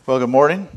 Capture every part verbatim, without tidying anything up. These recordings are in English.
Well, good morning.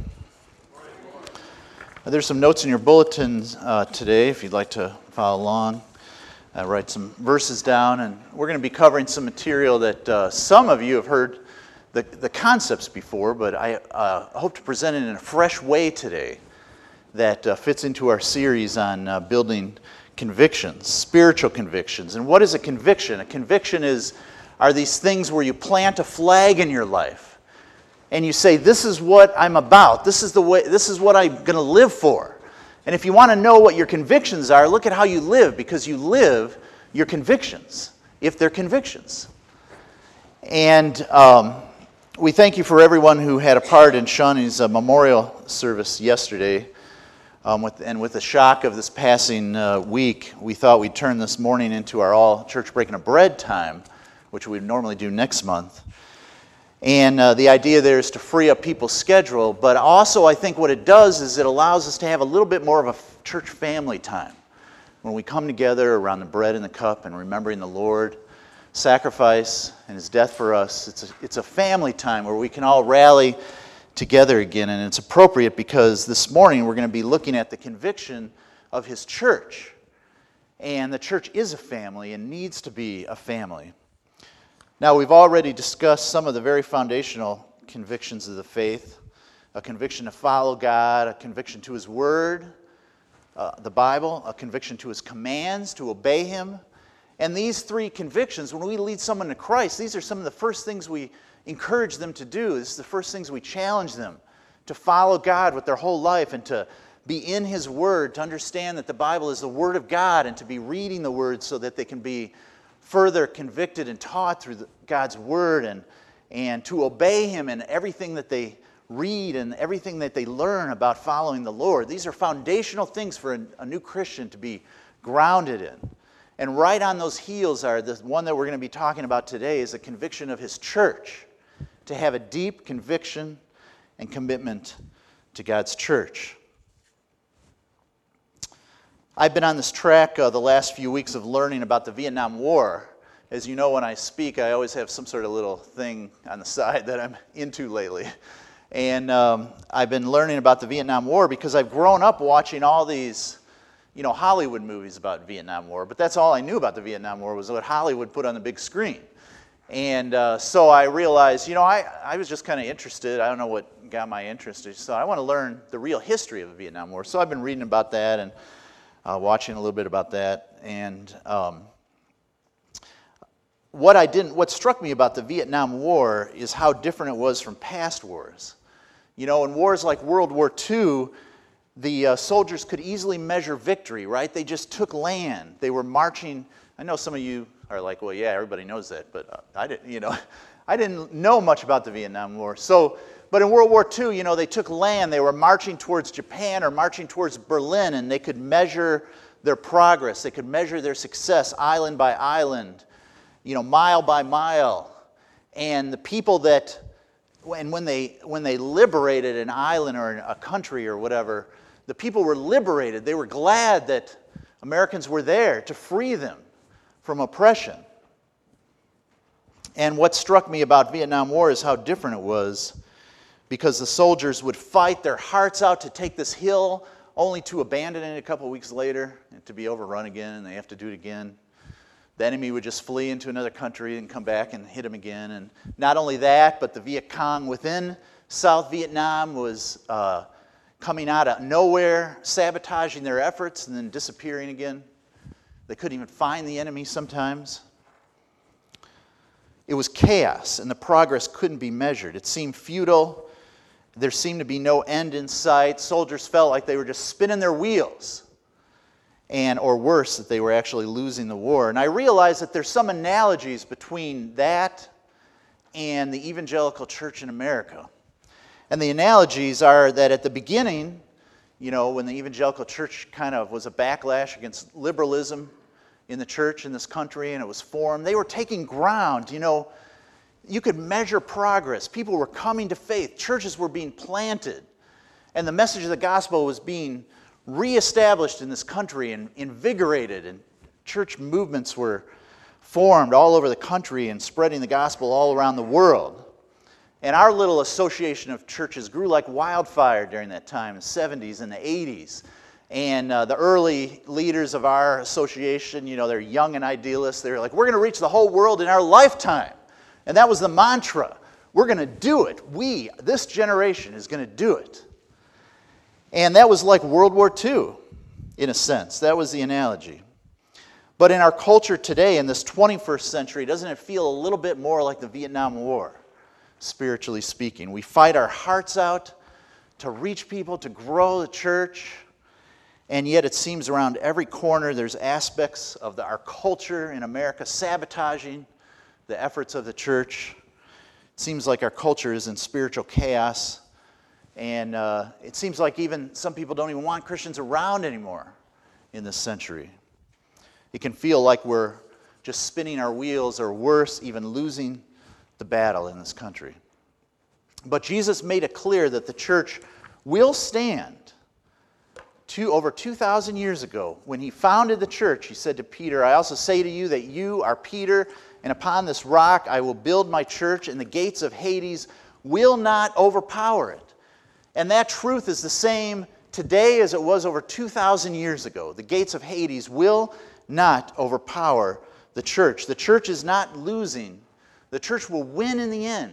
Uh, There's some notes in your bulletins uh, today if you'd like to follow along. Uh, write some verses down, and we're going to be covering some material that uh, some of you have heard the, the concepts before, but I uh, hope to present it in a fresh way today that uh, fits into our series on uh, building convictions, spiritual convictions. And what is a conviction? A conviction is are these things where you plant a flag in your life and you say, this is what I'm about. This is the way. This is what I'm going to live for. And if you want to know what your convictions are, look at how you live, because you live your convictions, if they're convictions. And um, we thank you for everyone who had a part in Shawnee's uh, memorial service yesterday. Um, with, and with the shock of this passing uh, week, we thought we'd turn this morning into our all-church breaking of bread time, which we normally do next month. And uh, the idea there is to free up people's schedule, but also I think what it does is it allows us to have a little bit more of a f- church family time when we come together around the bread and the cup and remembering the Lord, sacrifice, and His death for us. It's a, it's a family time where we can all rally together again, and it's appropriate because this morning we're going to be looking at the conviction of His church. And the church is a family and needs to be a family. Now, we've already discussed some of the very foundational convictions of the faith. A conviction to follow God, a conviction to His Word, uh, the Bible, a conviction to His commands, to obey Him. And these three convictions, when we lead someone to Christ, these are some of the first things we encourage them to do. This is the first things we challenge them to follow God with their whole life and to be in His Word, to understand that the Bible is the Word of God and to be reading the Word so that they can be further convicted and taught through the, God's Word and, and to obey Him in everything that they read and everything that they learn about following the Lord. These are foundational things for a, a new Christian to be grounded in. And right on those heels are the one that we're going to be talking about today is a conviction of His church, to have a deep conviction and commitment to God's church. I've been on this track uh, the last few weeks of learning about the Vietnam War. As you know, when I speak, I always have some sort of little thing on the side that I'm into lately. And um, I've been learning about the Vietnam War because I've grown up watching all these, you know, Hollywood movies about Vietnam War. But that's all I knew about the Vietnam War was what Hollywood put on the big screen. And uh, so I realized, you know, I, I was just kind of interested. I don't know what got my interest. So I want to learn the real history of the Vietnam War. So I've been reading about that and Uh, watching a little bit about that, and um, what I didn't, what struck me about the Vietnam War is how different it was from past wars. You know, in wars like World War Two, the uh, soldiers could easily measure victory, right? They just took land. They were marching. I know some of you are like, well, yeah, everybody knows that, but uh, I didn't. You know, I didn't know much about the Vietnam War, so. But in World War Two, you know, they took land. They were marching towards Japan or marching towards Berlin, and they could measure their progress. They could measure their success island by island, you know, mile by mile. And the people that, and when they when they liberated an island or a country or whatever, the people were liberated. They were glad that Americans were there to free them from oppression. And what struck me about Vietnam War is how different it was, because the soldiers would fight their hearts out to take this hill, only to abandon it a couple of weeks later and to be overrun again, and they have to do it again. The enemy would just flee into another country and come back and hit them again. And not only that, but the Viet Cong within South Vietnam was uh, coming out of nowhere, sabotaging their efforts, and then disappearing again. They couldn't even find the enemy sometimes. It was chaos, and the progress couldn't be measured. It seemed futile. There seemed to be no end in sight. Soldiers felt like they were just spinning their wheels, and or worse, that they were actually losing the war. And I realized that there's some analogies between that and the evangelical church in America. And the analogies are that at the beginning, you know, when the evangelical church kind of was a backlash against liberalism in the church in this country, and it was formed, they were taking ground, you know. You could measure progress. People were coming to faith. Churches were being planted. And the message of the gospel was being reestablished in this country and invigorated. And church movements were formed all over the country and spreading the gospel all around the world. And our little association of churches grew like wildfire during that time, the seventies and the eighties. And uh, the early leaders of our association, you know, they're young and idealists. They're like, we're going to reach the whole world in our lifetime. And that was the mantra. We're going to do it. We, this generation, is going to do it. And that was like World War Two, in a sense. That was the analogy. But in our culture today, in this twenty-first century, doesn't it feel a little bit more like the Vietnam War, spiritually speaking? We fight our hearts out to reach people, to grow the church. And yet it seems around every corner there's aspects of the, our culture in America sabotaging the efforts of the church. It seems like our culture is in spiritual chaos. And uh, it seems like even some people don't even want Christians around anymore in this century. It can feel like we're just spinning our wheels, or worse, even losing the battle in this country. But Jesus made it clear that the church will stand. Two, over two thousand years ago, when he founded the church, he said to Peter, I also say to you that you are Peter, and upon this rock I will build my church, and the gates of Hades will not overpower it. And that truth is the same today as it was over two thousand years ago. The gates of Hades will not overpower the church. The church is not losing. The church will win in the end.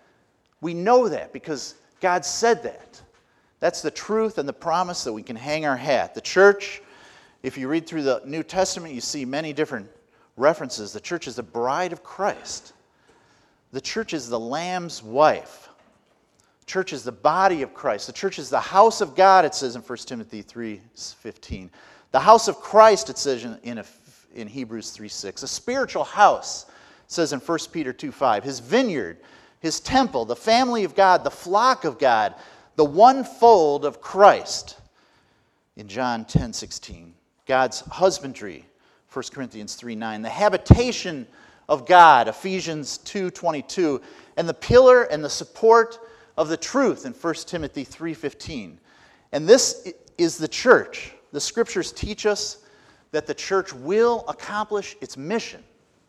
We know that because God said that. That's the truth and the promise that we can hang our hat. The church, if you read through the New Testament, you see many different references. The church is the bride of Christ. The church is the Lamb's wife. The church is the body of Christ. The church is the house of God, it says in First Timothy three fifteen. The house of Christ, it says in, in, in Hebrews three six. A spiritual house, it says in First Peter two five. His vineyard, his temple, the family of God, the flock of God, the one fold of Christ in John ten sixteen. God's husbandry, First Corinthians three nine. The habitation of God, Ephesians two twenty-two. And the pillar and the support of the truth in First Timothy three fifteen. And this is the church. The scriptures teach us that the church will accomplish its mission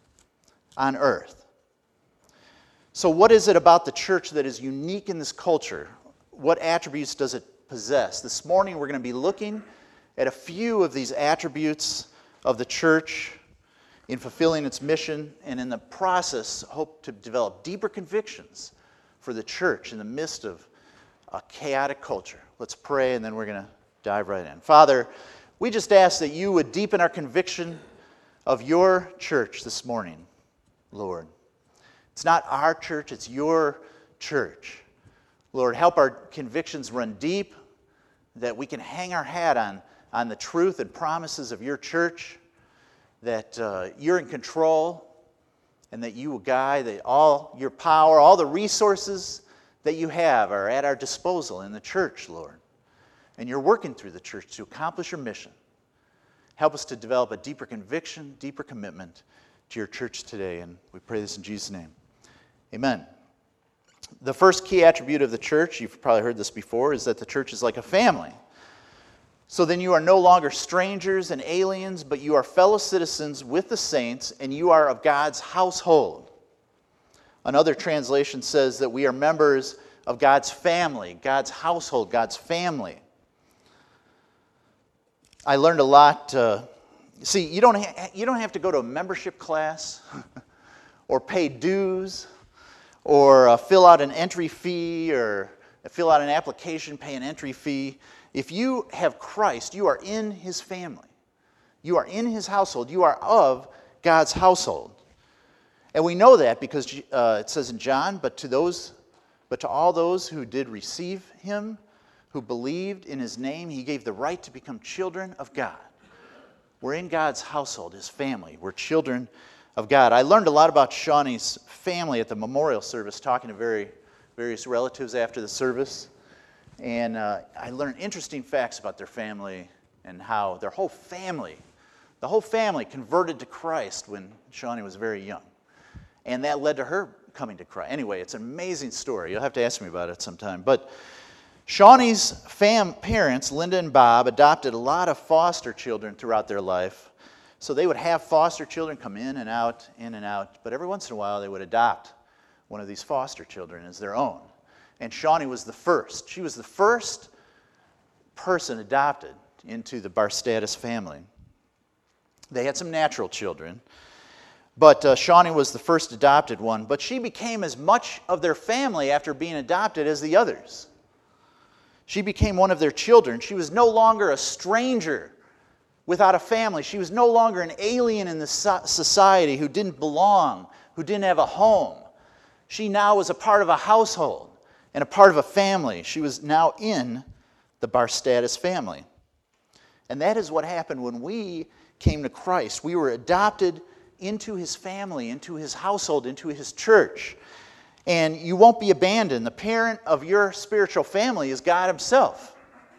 on earth. So what is it about the church that is unique in this culture? What attributes does it possess? This morning we're going to be looking at a few of these attributes of the church in fulfilling its mission, and in the process hope to develop deeper convictions for the church in the midst of a chaotic culture. Let's pray, and then we're going to dive right in. Father, we just ask that you would deepen our conviction of your church this morning, Lord. It's not our church, it's your church. Lord, help our convictions run deep, that we can hang our hat on, on the truth and promises of your church, that uh, you're in control, and that you will guide, that all your power, all the resources that you have are at our disposal in the church, Lord. And you're working through the church to accomplish your mission. Help us to develop a deeper conviction, deeper commitment to your church today, and we pray this in Jesus' name. Amen. The first key attribute of the church, you've probably heard this before, is that the church is like a family. So then you are no longer strangers and aliens, but you are fellow citizens with the saints, and you are of God's household. Another translation says that we are members of God's family, God's household, God's family. I learned a lot. Uh, see, you don't, ha- you don't have to go to a membership class or pay dues, or uh, fill out an entry fee, or fill out an application, pay an entry fee. If you have Christ, you are in his family. You are in his household. You are of God's household. And we know that because uh, it says in John, but to those, but to all those who did receive him, who believed in his name, he gave the right to become children of God. We're in God's household, his family. We're children of God. I learned a lot about Shawnee's family at the memorial service, talking to very, various relatives after the service. And uh, I learned interesting facts about their family and how their whole family, the whole family converted to Christ when Shawnee was very young. And that led to her coming to Christ. Anyway, it's an amazing story. You'll have to ask me about it sometime. But Shawnee's fam- parents, Linda and Bob, adopted a lot of foster children throughout their life. So they would have foster children come in and out, in and out. But every once in a while, they would adopt one of these foster children as their own. And Shawnee was the first. She was the first person adopted into the Barstatus family. They had some natural children, but uh, Shawnee was the first adopted one. But she became as much of their family after being adopted as the others. She became one of their children. She was no longer a stranger without a family. She was no longer an alien in the society who didn't belong, who didn't have a home. She now was a part of a household and a part of a family. She was now in the Barstatus family. And that is what happened when we came to Christ. We were adopted into his family, into his household, into his church. And you won't be abandoned. The parent of your spiritual family is God himself.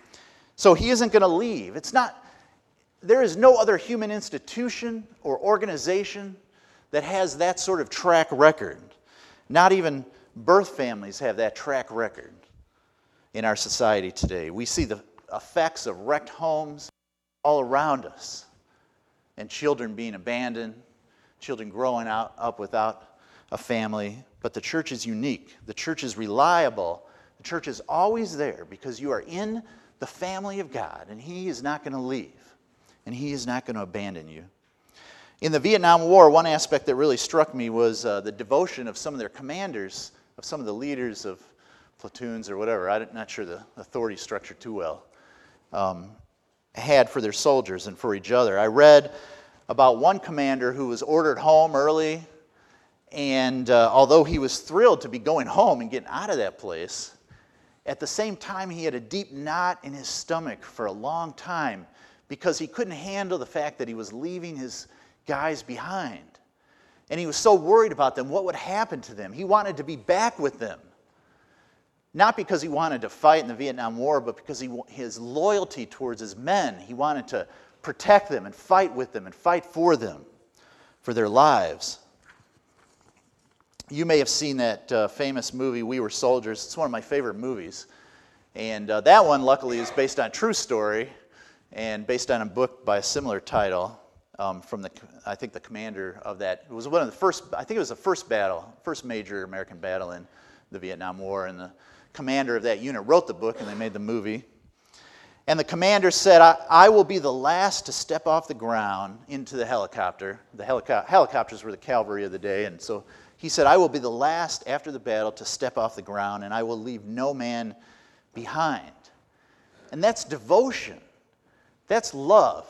So he isn't going to leave. It's not, there is no other human institution or organization that has that sort of track record. Not even birth families have that track record in our society today. We see the effects of wrecked homes all around us, and children being abandoned, children growing out, up without a family. But the church is unique. The church is reliable. The church is always there because you are in the family of God, and he is not going to leave, and he is not going to abandon you. In the Vietnam War, one aspect that really struck me was uh, the devotion of some of their commanders, of some of the leaders of platoons or whatever. I'm not sure the authority structure too well. Um, had for their soldiers and for each other. I read about one commander who was ordered home early, and uh, although he was thrilled to be going home and getting out of that place, at the same time he had a deep knot in his stomach for a long time because he couldn't handle the fact that he was leaving his guys behind. And he was so worried about them, what would happen to them. He wanted to be back with them. Not because he wanted to fight in the Vietnam War, but because he, his loyalty towards his men, he wanted to protect them and fight with them and fight for them, for their lives. You may have seen that uh, famous movie, We Were Soldiers. It's one of my favorite movies. And uh, that one, luckily, is based on a true story and based on a book by a similar title um, from, the, I think, the commander of that. It was one of the first, I think it was the first battle, first major American battle in the Vietnam War, and the commander of that unit wrote the book, and they made the movie. And the commander said, I, I will be the last to step off the ground into the helicopter. The helico- helicopters were the cavalry of the day, and so he said, I will be the last after the battle to step off the ground, and I will leave no man behind. And that's devotion. That's love.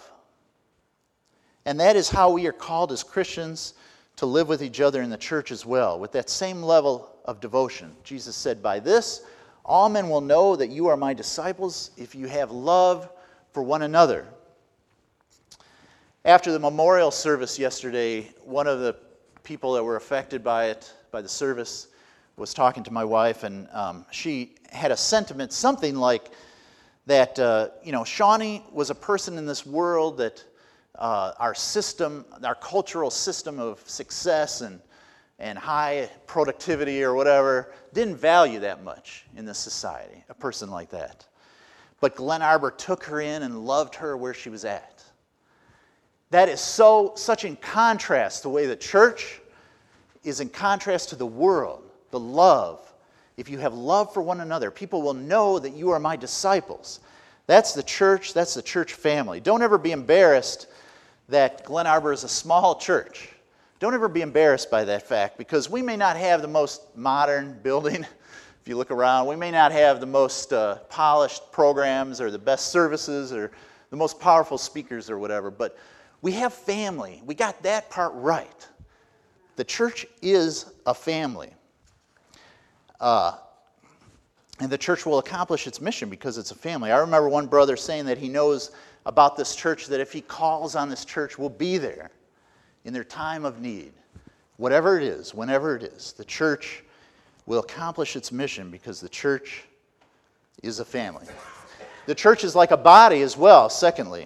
And that is how we are called as Christians to live with each other in the church as well, with that same level of devotion. Jesus said, by this, all men will know that you are my disciples if you have love for one another. After the memorial service yesterday, one of the people that were affected by it, by the service, was talking to my wife, and um, she had a sentiment, something like that, uh, you know, Shawnee was a person in this world that uh, our system, our cultural system of success and and high productivity or whatever, didn't value that much in this society, a person like that. But Glen Arbor took her in and loved her where she was at. That is so such in contrast to the way the church is in contrast to the world, the love. If you have love for one another, people will know that you are my disciples. That's the church, that's the church family. Don't ever be embarrassed that Glen Arbor is a small church. Don't ever be embarrassed by that fact, because we may not have the most modern building. If you look around, we may not have the most uh, polished programs or the best services or the most powerful speakers or whatever, but we have family. We got that part right. The church is a family. Uh, and the church will accomplish its mission because it's a family. I remember one brother saying that he knows about this church, that if he calls on this church, we'll be there in their time of need. Whatever it is, whenever it is, the church will accomplish its mission because the church is a family. The church is like a body as well, secondly.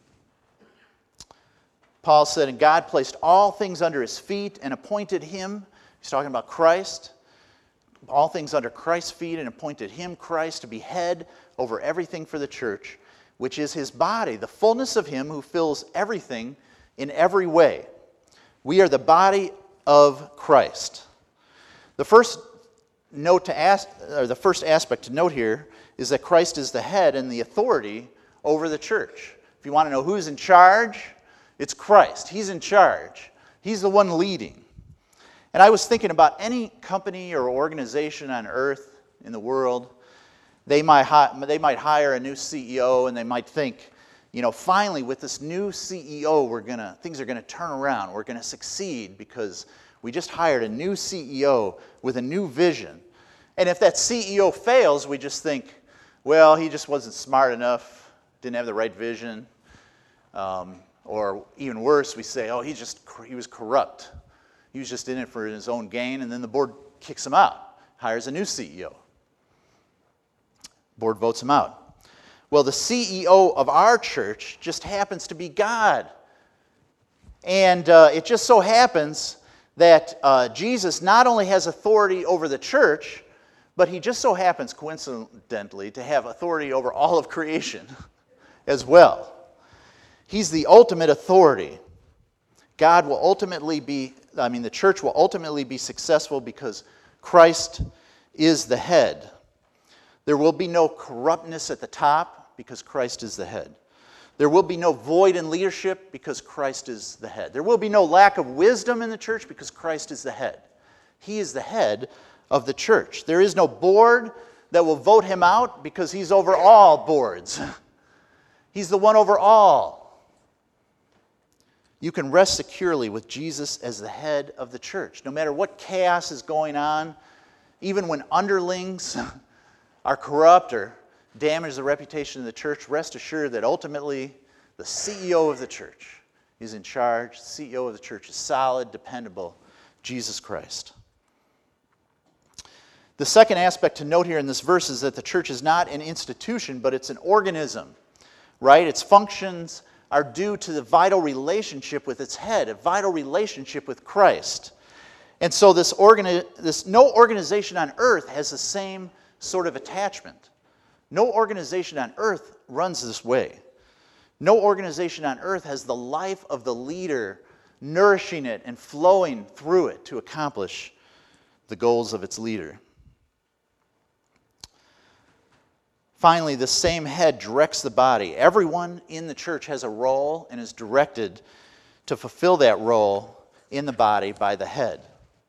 Paul said, and God placed all things under his feet and appointed him, he's talking about Christ, all things under Christ's feet, and appointed him, Christ, to be head over everything for the church, which is his body, the fullness of him who fills everything in every way. We are the body of Christ. The first note to ask, or the first aspect to note here is that Christ is the head and the authority over the church. If you want to know who's in charge, it's Christ. He's in charge. He's the one leading. And I was thinking about any company or organization on earth, in the world, they might, hi- they might hire a new C E O and they might think, you know, finally with this new C E O, we're gonna, things are going to turn around. We're going to succeed because we just hired a new C E O with a new vision. And if that C E O fails, we just think, well, he just wasn't smart enough, didn't have the right vision. Um, or even worse, we say, oh, he just he was corrupt. He was just in it for his own gain, and then the board kicks him out, hires a new C E O. Board votes him out. Well, the C E O of our church just happens to be God. And uh, it just so happens that uh, Jesus not only has authority over the church, but he just so happens, coincidentally, to have authority over all of creation as well. He's the ultimate authority. God will ultimately be, I mean, the church will ultimately be successful because Christ is the head. There will be no corruptness at the top because Christ is the head. There will be no void in leadership because Christ is the head. There will be no lack of wisdom in the church because Christ is the head. He is the head of the church. There is no board that will vote him out because he's over all boards. He's the one over all. You can rest securely with Jesus as the head of the church. No matter what chaos is going on, even when underlings are corrupt or damage the reputation of the church, rest assured that ultimately the C E O of the church is in charge. The C E O of the church is solid, dependable, Jesus Christ. The second aspect to note here in this verse is that the church is not an institution, but it's an organism, right? Its functions are due to the vital relationship with its head, a vital relationship with Christ. And so this, organi- this no organization on earth has the same sort of attachment. No organization on earth runs this way. No organization on earth has the life of the leader nourishing it and flowing through it to accomplish the goals of its leader. Finally, the same head directs the body. Everyone in the church has a role and is directed to fulfill that role in the body by the head.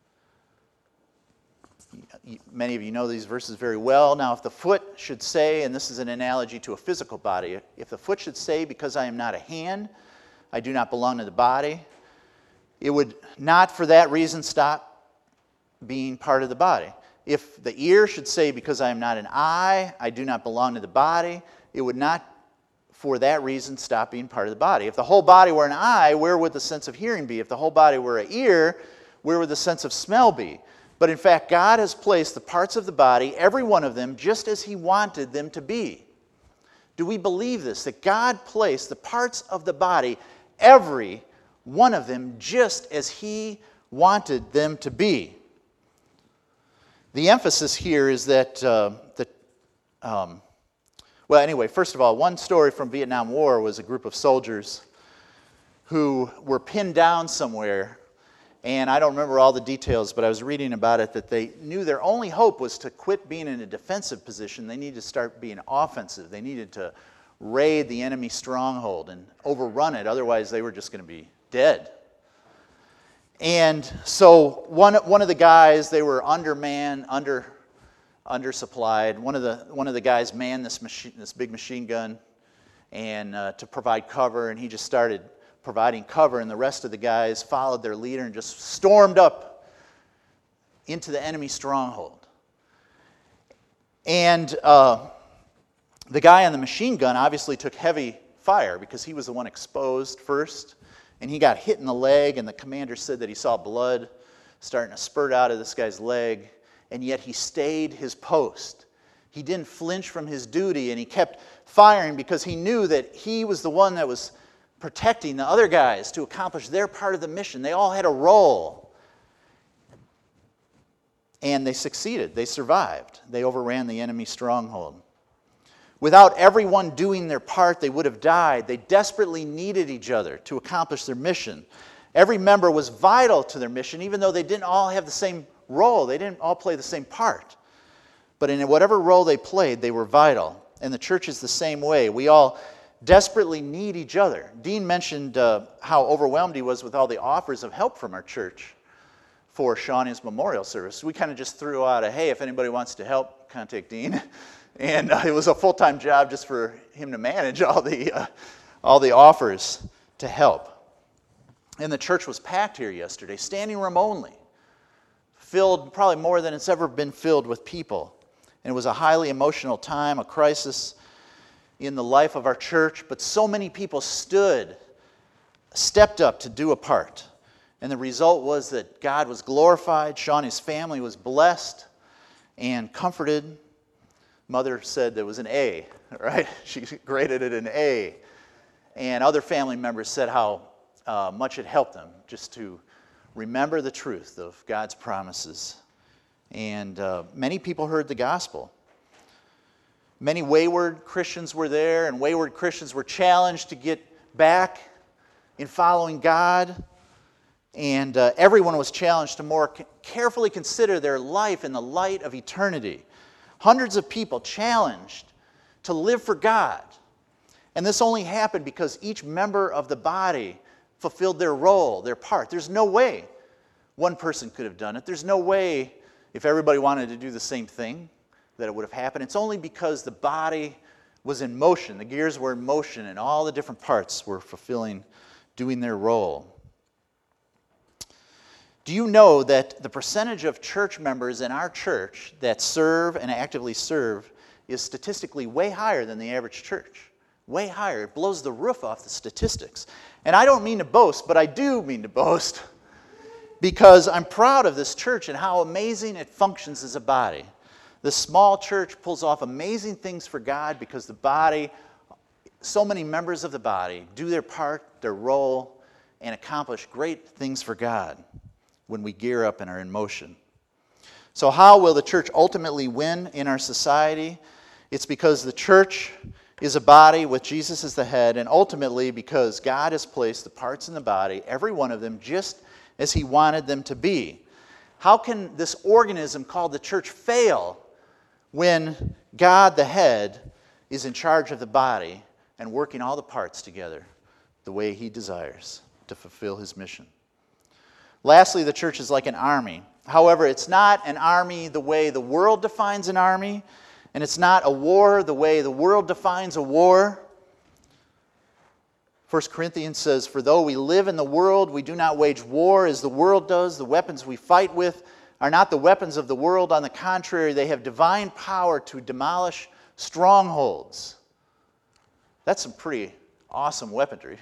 Many of you know these verses very well. Now, if the foot should say, and this is an analogy to a physical body, if the foot should say, because I am not a hand, I do not belong to the body, it would not for that reason stop being part of the body. If the ear should say, because I am not an eye, I do not belong to the body, it would not for that reason stop being part of the body. If the whole body were an eye, where would the sense of hearing be? If the whole body were an ear, where would the sense of smell be? But in fact, God has placed the parts of the body, every one of them, just as He wanted them to be. Do we believe this? That God placed the parts of the body, every one of them, just as He wanted them to be? The emphasis here is that, uh, the, um, well, anyway, first of all, one story from Vietnam War was a group of soldiers who were pinned down somewhere, and I don't remember all the details, but I was reading about it, that they knew their only hope was to quit being in a defensive position. They needed to start being offensive. They needed to raid the enemy stronghold and overrun it, otherwise they were just going to be dead. And so one, one of the guys, they were undermanned, under, undersupplied. One of the one of the guys manned this machine, this big machine gun, and uh, to provide cover. And he just started providing cover, and the rest of the guys followed their leader and just stormed up into the enemy stronghold. And uh, the guy on the machine gun obviously took heavy fire because he was the one exposed first. And he got hit in the leg, and the commander said that he saw blood starting to spurt out of this guy's leg, and yet he stayed his post. He didn't flinch from his duty, and he kept firing because he knew that he was the one that was protecting the other guys to accomplish their part of the mission. They all had a role. And they succeeded. They survived. They overran the enemy stronghold. Without everyone doing their part, they would have died. They desperately needed each other to accomplish their mission. Every member was vital to their mission, even though they didn't all have the same role. They didn't all play the same part. But in whatever role they played, they were vital. And the church is the same way. We all desperately need each other. Dean mentioned uh, how overwhelmed he was with all the offers of help from our church for Shawnee's memorial service. We kind of just threw out a, hey, if anybody wants to help, contact Dean. And uh, it was a full-time job just for him to manage all the, uh, all the offers to help. And the church was packed here yesterday, standing room only, filled probably more than it's ever been filled with people. And it was a highly emotional time, a crisis in the life of our church, but so many people stood, stepped up to do a part. And the result was that God was glorified, Shawnee's family was blessed and comforted. Mother said there was an A, right? She graded it an A. And other family members said how uh, much it helped them just to remember the truth of God's promises. And uh, many people heard the gospel. Many wayward Christians were there, and wayward Christians were challenged to get back in following God. And uh, everyone was challenged to more carefully consider their life in the light of eternity. Hundreds of people challenged to live for God. And this only happened because each member of the body fulfilled their role, their part. There's no way one person could have done it. There's no way, if everybody wanted to do the same thing, that it would have happened. It's only because the body was in motion, the gears were in motion, and all the different parts were fulfilling, doing their role. Do you know that the percentage of church members in our church that serve and actively serve is statistically way higher than the average church? Way higher. It blows the roof off the statistics. And I don't mean to boast, but I do mean to boast because I'm proud of this church and how amazing it functions as a body. The small church pulls off amazing things for God because the body, so many members of the body do their part, their role, and accomplish great things for God when we gear up and are in motion. So how will the church ultimately win in our society? It's because the church is a body with Jesus as the head, and ultimately because God has placed the parts in the body, every one of them, just as He wanted them to be. How can this organism called the church fail when God, the head, is in charge of the body and working all the parts together the way He desires to fulfill His mission? Lastly, the church is like an army. However, it's not an army the way the world defines an army, and it's not a war the way the world defines a war. First Corinthians says, "For though we live in the world, we do not wage war as the world does. The weapons we fight with are not the weapons of the world. On the contrary, they have divine power to demolish strongholds." That's some pretty awesome weaponry.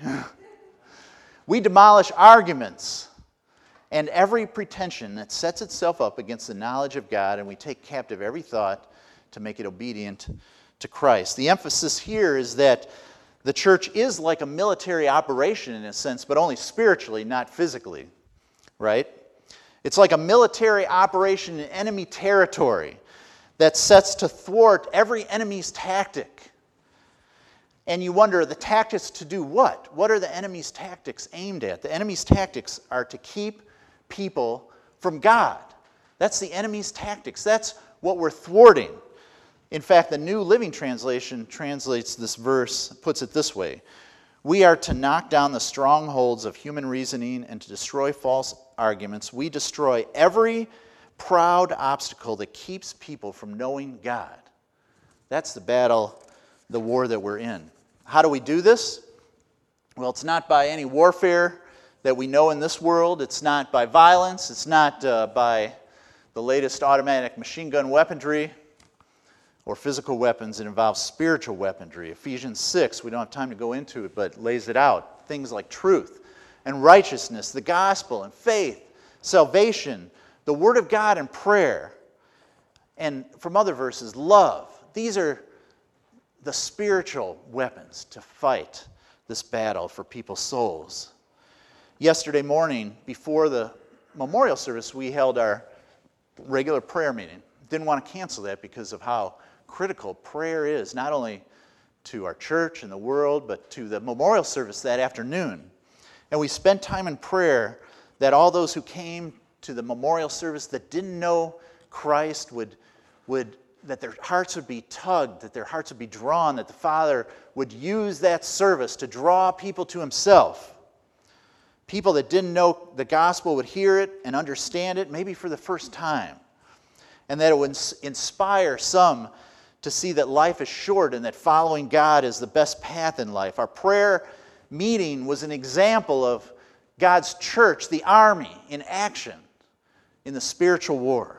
We demolish arguments and every pretension that sets itself up against the knowledge of God, and we take captive every thought to make it obedient to Christ. The emphasis here is that the church is like a military operation in a sense, but only spiritually, not physically, right? It's like a military operation in enemy territory that sets to thwart every enemy's tactic. And you wonder, the tactics to do what? What are the enemy's tactics aimed at? The enemy's tactics are to keep people from God. That's the enemy's tactics. That's what we're thwarting. In fact, the New Living Translation translates this verse, puts it this way: we are to knock down the strongholds of human reasoning and to destroy false arguments. We destroy every proud obstacle that keeps people from knowing God. That's the battle, the war that we're in. How do we do this? Well, it's not by any warfare that we know in this world. It's not by violence. It's not uh, by the latest automatic machine gun weaponry or physical weapons. It involves spiritual weaponry. Ephesians six, we don't have time to go into it, but lays it out. Things like truth and righteousness, the gospel and faith, salvation, the word of God and prayer, and from other verses, love. These are the spiritual weapons to fight this battle for people's souls. Yesterday morning, before the memorial service, we held our regular prayer meeting. Didn't want to cancel that because of how critical prayer is, not only to our church and the world, but to the memorial service that afternoon. And we spent time in prayer that all those who came to the memorial service that didn't know Christ would, would that their hearts would be tugged, that their hearts would be drawn, that the Father would use that service to draw people to Himself. People that didn't know the gospel would hear it and understand it, maybe for the first time. And that it would inspire some to see that life is short and that following God is the best path in life. Our prayer meeting was an example of God's church, the army, in action in the spiritual war.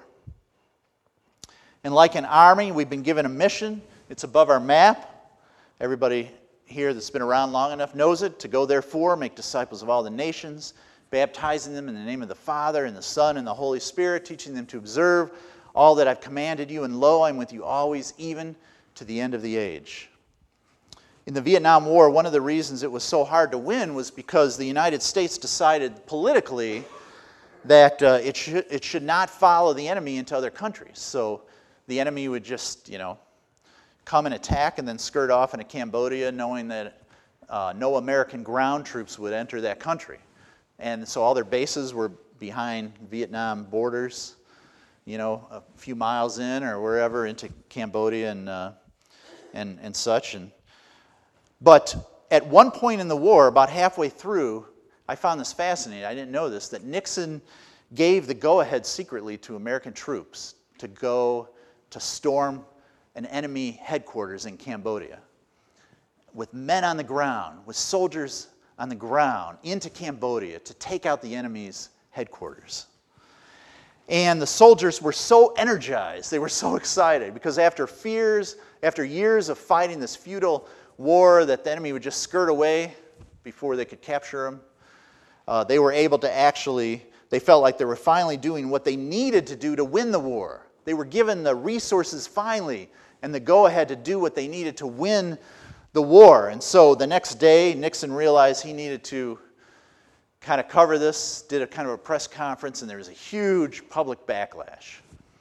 And like an army, we've been given a mission. It's above our map. Everybody here that's been around long enough knows it. To go therefore, make disciples of all the nations, baptizing them in the name of the Father and the Son and the Holy Spirit, teaching them to observe all that I've commanded you, and lo, I'm with you always, even to the end of the age. In the Vietnam War, one of the reasons it was so hard to win was because the United States decided politically that uh, it should it should not follow the enemy into other countries. So the enemy would just, you know, come and attack and then skirt off into Cambodia, knowing that uh, no American ground troops would enter that country. And so all their bases were behind Vietnam borders, you know, a few miles in or wherever into Cambodia and uh, and and such. And but at one point in the war, about halfway through, I found this fascinating. I didn't know this, that Nixon gave the go-ahead secretly to American troops to go to storm an enemy headquarters in Cambodia, with men on the ground, with soldiers on the ground, into Cambodia to take out the enemy's headquarters. And the soldiers were so energized, they were so excited, because after fears, after years of fighting this futile war that the enemy would just skirt away before they could capture them, uh, they were able to actually, they felt like they were finally doing what they needed to do to win the war. They were given the resources finally and the go-ahead to do what they needed to win the war. And so the next day, Nixon realized he needed to kind of cover this, did a kind of a press conference, and there was a huge public backlash.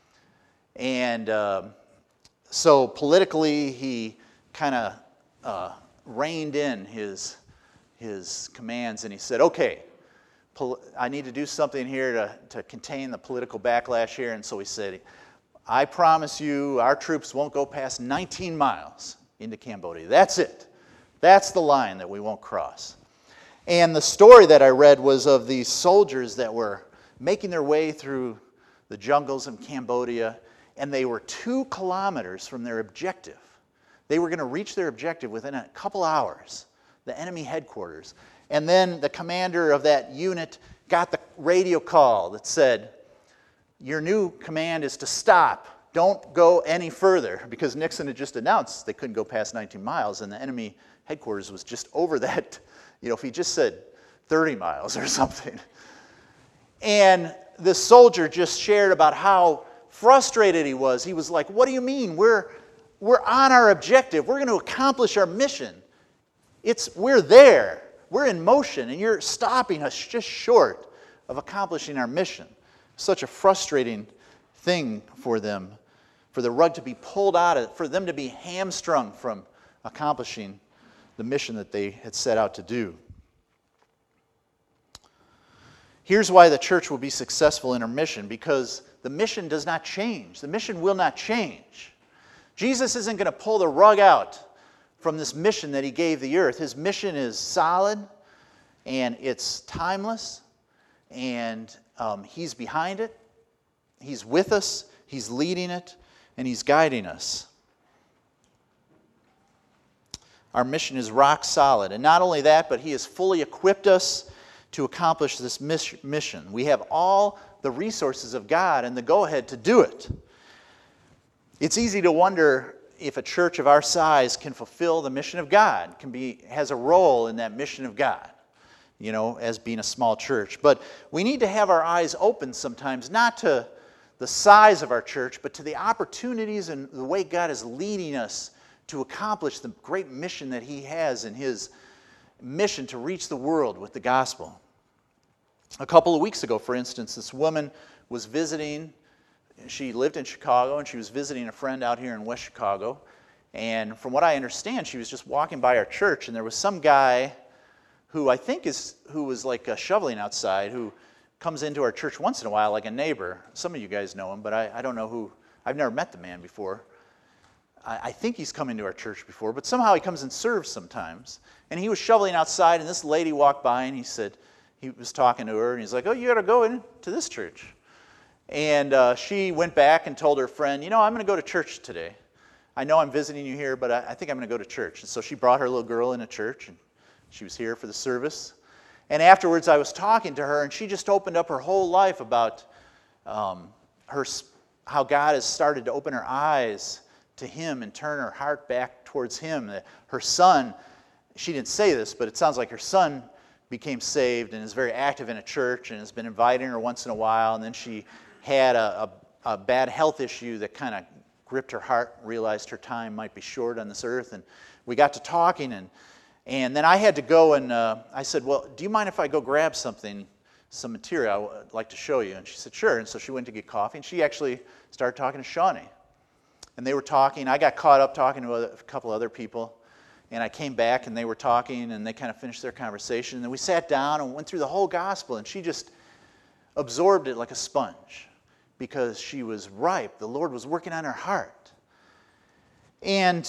And um, so politically, he kind of uh, reined in his, his commands, and he said, okay, pol- I need to do something here to, to contain the political backlash here. And so he said, I promise you our troops won't go past nineteen miles into Cambodia. That's it. That's the line that we won't cross. And the story that I read was of these soldiers that were making their way through the jungles of Cambodia, and they were two kilometers from their objective. They were going to reach their objective within a couple hours, the enemy headquarters. And then the commander of that unit got the radio call that said, your new command is to stop. Don't go any further, because Nixon had just announced they couldn't go past nineteen miles, and the enemy headquarters was just over that. You know, if he just said thirty miles or something. And the soldier just shared about how frustrated he was. He was like, what do you mean? We're, we're on our objective. We're going to accomplish our mission. It's, we're there. We're in motion, and you're stopping us just short of accomplishing our mission. Such a frustrating thing for them, for the rug to be pulled out of it, for them to be hamstrung from accomplishing the mission that they had set out to do. Here's why the church will be successful in her mission, because the mission does not change. The mission will not change. Jesus isn't going to pull the rug out from this mission that he gave the earth. His mission is solid, and it's timeless, and um, he's behind it. He's with us, he's leading it, and he's guiding us. Our mission is rock solid. And not only that, but he has fully equipped us to accomplish this mission. We have all the resources of God and the go-ahead to do it. It's easy to wonder if a church of our size can fulfill the mission of God, can be, has a role in that mission of God, you know, as being a small church. But we need to have our eyes open sometimes, not to the size of our church, but to the opportunities and the way God is leading us to accomplish the great mission that he has in his mission to reach the world with the gospel. A couple of weeks ago, for instance, this woman was visiting. She lived in Chicago, and she was visiting a friend out here in West Chicago. And from what I understand, she was just walking by our church, and there was some guy who I think is who was like uh, shoveling outside, who comes into our church once in a while, like a neighbor. Some of you guys know him, but I, I don't know who. I've never met the man before. I, I think he's come into our church before, but somehow he comes and serves sometimes. And he was shoveling outside, and this lady walked by, and he said, he was talking to her, and he's like, oh, you got to go into this church. And uh, she went back and told her friend, you know, I'm going to go to church today. I know I'm visiting you here, but I, I think I'm going to go to church. And so she brought her little girl into church, and she was here for the service. And afterwards, I was talking to her, and she just opened up her whole life about um, her, how God has started to open her eyes to Him and turn her heart back towards Him. Her son, she didn't say this, but it sounds like her son became saved and is very active in a church and has been inviting her once in a while. And then she had a, a, a bad health issue that kind of gripped her heart, realized her time might be short on this earth. And we got to talking, and And then I had to go and uh, I said, well, do you mind if I go grab something, some material I would like to show you? And she said, sure. And so she went to get coffee, and she actually started talking to Shawnee. And they were talking. I got caught up talking to a couple other people. And I came back, and they were talking, and they kind of finished their conversation. And then we sat down and went through the whole gospel, and she just absorbed it like a sponge because she was ripe. The Lord was working on her heart. And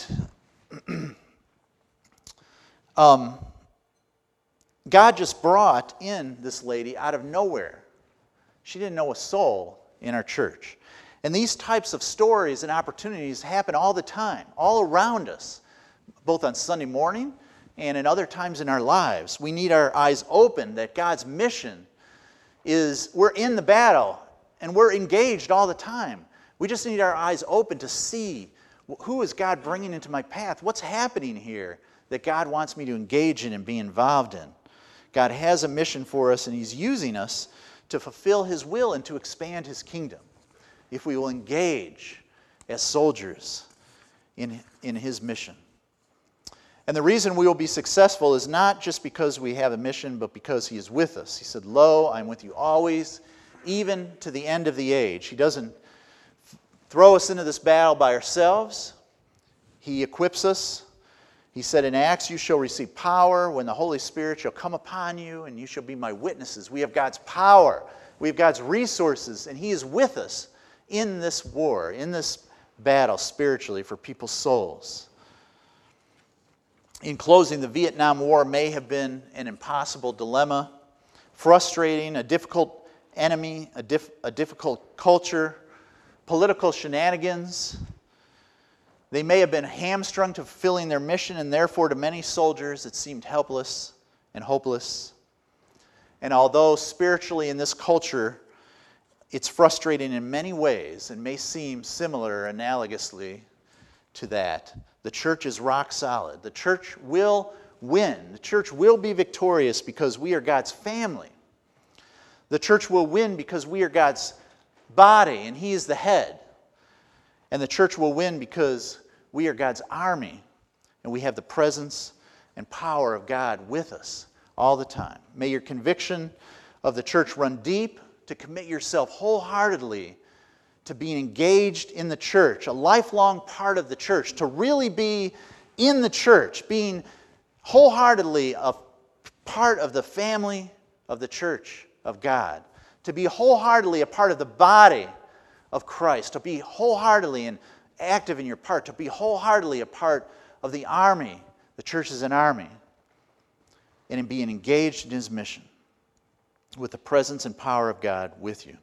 Um, God just brought in this lady out of nowhere. She didn't know a soul in our church. And these types of stories and opportunities happen all the time, all around us, both on Sunday morning and in other times in our lives. We need our eyes open that God's mission is, we're in the battle and we're engaged all the time. We just need our eyes open to see, who is God bringing into my path? What's happening here that God wants me to engage in and be involved in? God has a mission for us, and He's using us to fulfill His will and to expand His kingdom if we will engage as soldiers in, in His mission. And the reason we will be successful is not just because we have a mission, but because He is with us. He said, lo, I'm with you always, even to the end of the age. He doesn't throw us into this battle by ourselves. He equips us. He said in Acts, you shall receive power when the Holy Spirit shall come upon you, and you shall be my witnesses. We have God's power. We have God's resources, and He is with us in this war, in this battle spiritually for people's souls. In closing, the Vietnam War may have been an impossible dilemma, frustrating, a difficult enemy, a, diff- a difficult culture, political shenanigans. They may have been hamstrung to fulfilling their mission, and therefore to many soldiers it seemed helpless and hopeless. And although spiritually in this culture it's frustrating in many ways and may seem similar analogously to that, the church is rock solid. The church will win. The church will be victorious because we are God's family. The church will win because we are God's body and He is the head. And the church will win because we are God's army and we have the presence and power of God with us all the time. May your conviction of the church run deep to commit yourself wholeheartedly to being engaged in the church, a lifelong part of the church, to really be in the church, being wholeheartedly a part of the family of the church of God, to be wholeheartedly a part of the body of Christ, to be wholeheartedly and active in your part, to be wholeheartedly a part of the army. The church is an army, and in being engaged in His mission with the presence and power of God with you.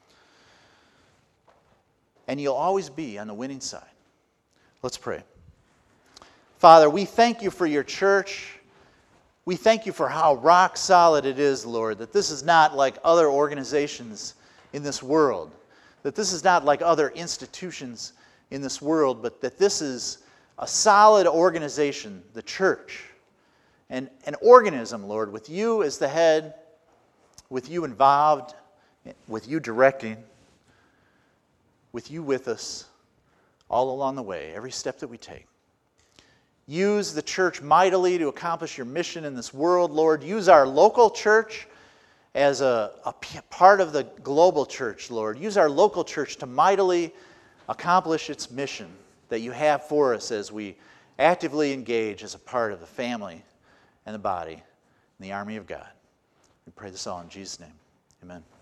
And you'll always be on the winning side. Let's pray. Father, we thank You for Your church. We thank You for how rock solid it is, Lord, that this is not like other organizations in this world, that this is not like other institutions in this world, but that this is a solid organization, the church, and an organism, Lord, with You as the head, with You involved, with You directing, with You with us all along the way, every step that we take. Use the church mightily to accomplish Your mission in this world, Lord. Use our local church as a, a part of the global church, Lord. Use our local church to mightily accomplish its mission that You have for us as we actively engage as a part of the family and the body and the army of God. We pray this all in Jesus' name. Amen.